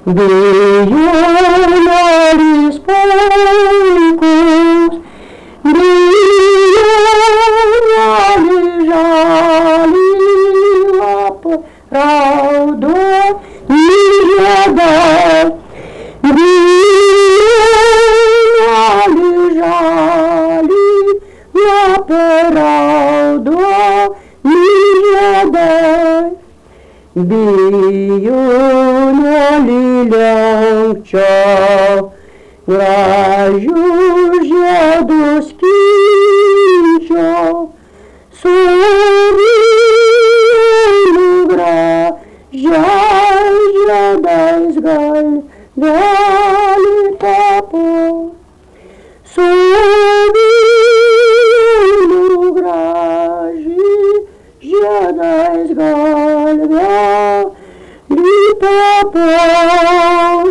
Vijūnėlis puikus, vijūnėlis žali lapai raudo žiedai. Vijūnėlis žali lapai raudo žiedai. Vijūnėlį lenkčiau, gražių žiedų skinčiau, su vijūnų gražiais žiedais galvelį tapau. Su vijūnų gražiais žiedais galvelį tapau.